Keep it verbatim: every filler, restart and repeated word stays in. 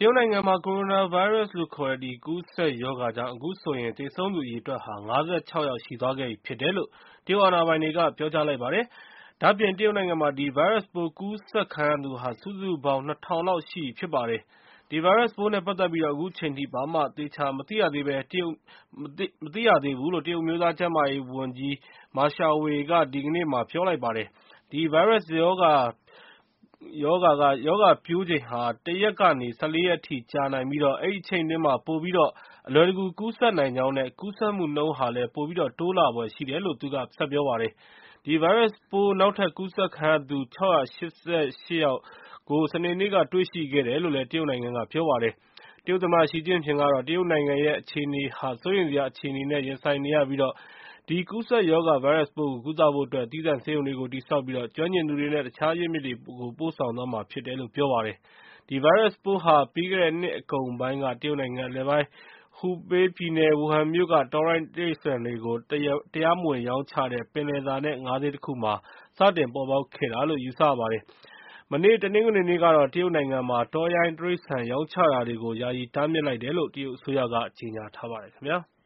တရုတ်နိုင်ငံမှာ ကိုရိုနာဗိုင်းရပ်စ်လို့ခေါ်တဲ့ ကူးစက်ရောဂါကြောင့် အခုဆိုရင် သေဆုံးသူအရေအတွက်ဟာ ၅၆ ယောက်ရှိသွားခဲ့ပြီဖြစ်တယ်လို့ တရုတ်အာဏာပိုင်တွေက ပြောကြားလိုက်ပါတယ်။ ဒါ့အပြင် တရုတ်နိုင်ငံမှာ ဒီဗိုင်းရပ်စ်ပိုးကူးစက်ခံရသူဟာ စုစုပေါင်း ၂ ထောင်လောက်ရှိပြီဖြစ်ပါတယ်။ ဒီဗိုင်းရပ်စ်ပိုးနဲ့ ပတ်သက်ပြီး အခုချိန်ထိ ဘာမှသေချာမသိရသေးဘူးလို့ တရုတ်အမျိုးသားကျန်းမာရေးဝန်ကြီး Ma Xiaowei က ဒီကနေ့ ပြောလိုက်ပါတယ်။ ဒီဗိုင်းရပ်စ်ရောဂါပျိုးချိန်ဟာ တရက်ကနေ ၁၄ ရက်အထိ ကြာနိုင်ပြီး အဲဒီအချိန်အတွင်း ပိုပြီးတော့ အလွယ်တကူကူးစက်နိုင်ကြောင်းနဲ့ ကူးစက်မှုနှုန်းဟာလည်း ပိုပြီးတော့ တိုးလာဖွယ်ရှိတယ်လို့ သူက ဆက်ပြောပါတယ်။ ဒီဗိုင်းရပ်စ်ပိုး နောက်ထပ်ကူးစက်ခံရသူ ၆၈၈ ယောက်ကို စနေနေ့က တွေ့ရှိခဲ့တယ်လို့ တရုတ်နိုင်ငံက ပြောပါတယ်။ တရုတ်သမ္မတ ရှီကျင့်ဖျင်ကတော့ တရုတ်နိုင်ငံရဲ့ အခြေအနေဟာ စိုးရိမ်စရာအခြေအနေနဲ့ ရင်ဆိုင်နေရပြီး ဒီကူးစက်ရောဂါဗိုင်းရပ်စ်ပိုးကို ကုသဖို့အတွက် သီးသန့်ဆေးရုံတွေကို တည်ဆောက်ပြီး ကျွမ်းကျင်သူတွေနဲ့ တခြားအရင်းအမြစ်တွေကို ပို့ဆောင်သွားမှာဖြစ်တယ်လို့ ပြောပါတယ်။ ဒီဗိုင်းရပ်စ်ပိုးဟာ ပြီးခဲ့တဲ့နှစ်အကုန်ပိုင်းက တရုတ်နိုင်ငံအလယ်ပိုင်း Hubei ပြည်နယ် ဝူဟန်မြို့က တောရိုင်းတိရစ္ဆာန်တွေကို တရားမဝင်ရောင်းချတဲ့ ပင်လယ်စာနဲ့ ငါးဈေးတခုမှာ စတင်ပေါ်ပေါက်ခဲ့တာလို့ ယူဆရပါတယ်။ မနေ့ တနင်္ဂနွေနေ့ကတော့ တရုတ်နိုင်ငံမှာ တောရိုင်းတိရစ္ဆာန်ရောင်းချတာတွေကို ယာယီတားမြစ်လိုက်တယ်လို့ တရုတ်အစိုးရက ကြေညာထားပါတယ်ခင်ဗျာ။